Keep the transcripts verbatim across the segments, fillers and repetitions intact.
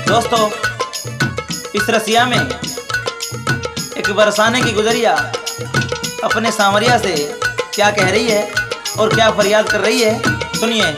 दोस्तों, इस रसिया में एक बरसाने की गुजरिया अपने सांवरिया से क्या कह रही है और क्या फरियाद कर रही है, सुनिए।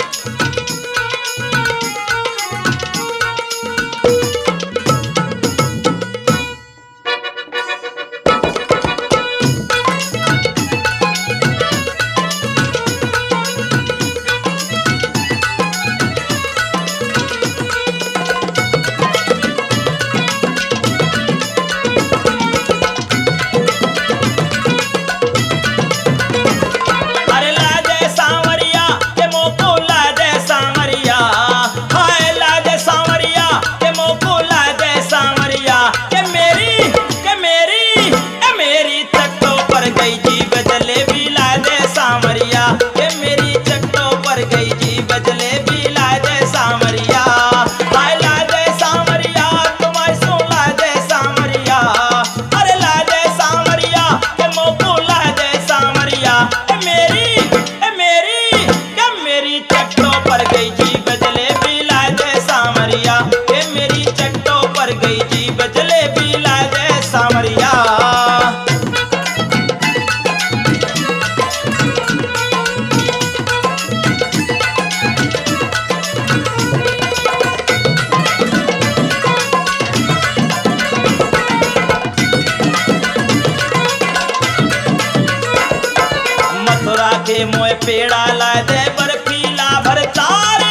मोए पेड़ा ला दे बर्फीला भरतार,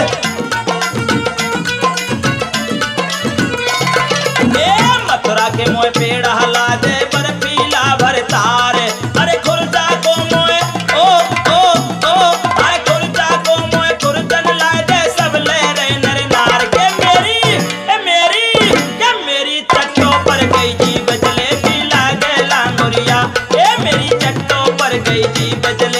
ए मथुरा के मोए पेड़ा ला दे बर्फीला भरतार। अरे खुर्जा को मोए ओ ओ ओ आए खुर्जा को मोए खुर्जन ला दे सब ले रे नर नार के मेरी ए मेरी के मेरी चट्टो पर गई जी बजले भी ला दे लांगुरिया, ए मेरी चट्टो पर गई जी बजले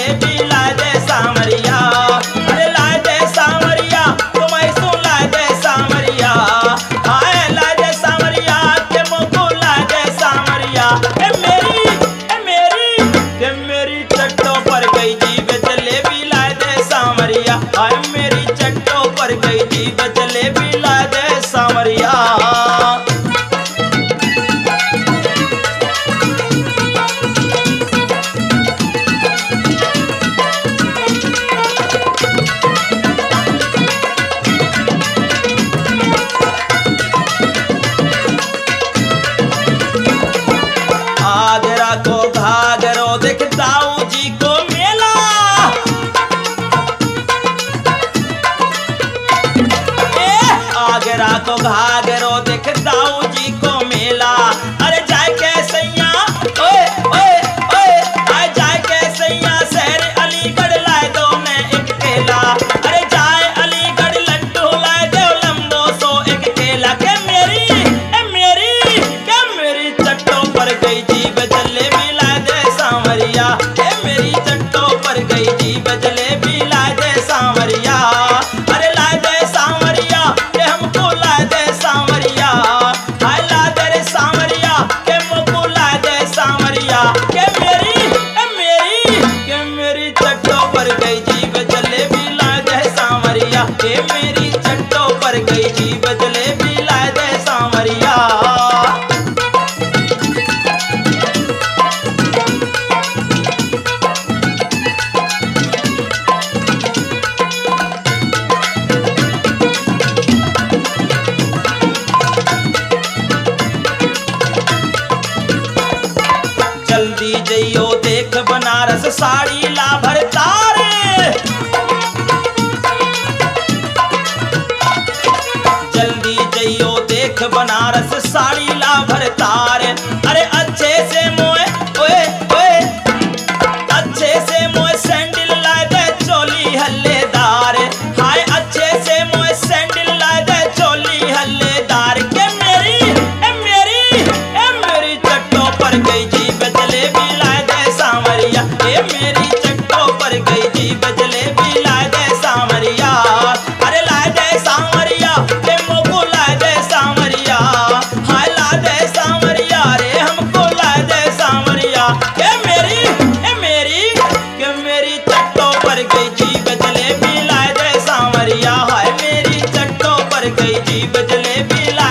तो घाघरो देख दाऊ जी को मेला। अरे जाए के सैया ओए ओए ओए आए जाए के सैया शहर अलीगढ़ लाए दो मैं एक केला। अरे जाए अलीगढ़ लड्डू लाए दो लंबो सो एक केला के मेरी ए मेरी के मेरी चट्टो पर गई जी बजले भी लाए दे सांवरिया, ए मेरी चट्टो पर गई जी बजले भी लाए दे सांवरिया। अरे लाए दे सांवरिया के हमको लाए दे सांवरिया, हाय ला दे रे सांवरिया के मुझको लाए दे सांवरिया के मेरी ए मेरी के मेरी चट्टो पर गई जी बजले भी लाए दे सांवरिया, के मेरी चट्टो पर गई जी बजले भी लाए दे सांवरिया। जल्दी जइयो देख बनारस साड़ी ला भरतार, जल्दी जइयो देख बनारस साड़ी ला भरतार। अरे अच्छे से मोए ओए ओए अच्छे से मोए सैंडल ला दे चोली हल्लेदार, हाय अच्छे से मोए सैंडल ला दे चोली हल्लेदार के मेरी ए मेरी ए मेरी चट्टो पर गई जी बजले भी लाए दे सांवरिया, ए मेरी चट्टो पर गई जी बजले भी लाए दे सांवरिया। अरे लाए दे सांवरिया के मोको लाए दे सांवरिया, हाय ला दे सांवरिया रे हमको लाए दे सांवरिया के मेरी ए मेरी के मेरी चट्टो पर गई जी बजले भी लाए दे सांवरिया, हाय मेरी चट्टो पर गई जी बजले भी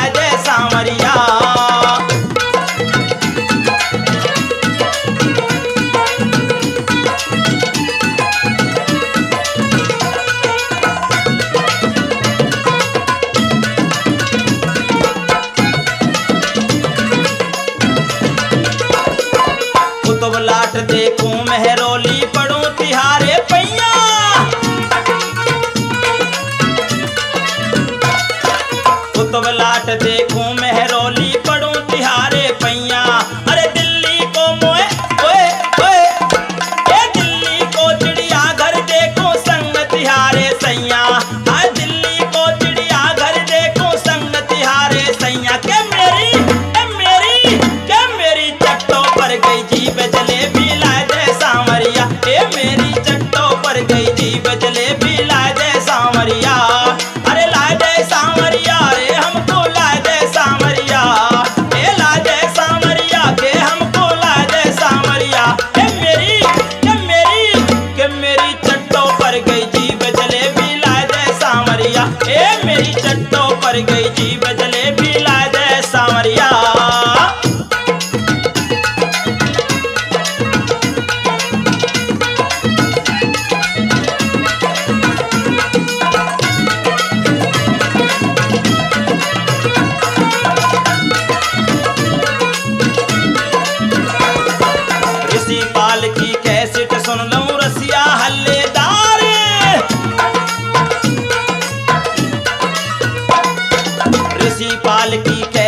भर गई जीभ जलेबी लाए दे सांवरिया। ऋषि पाल की कैसेट सुन लूं रसिया हल्लेदार। ऋषि पाल की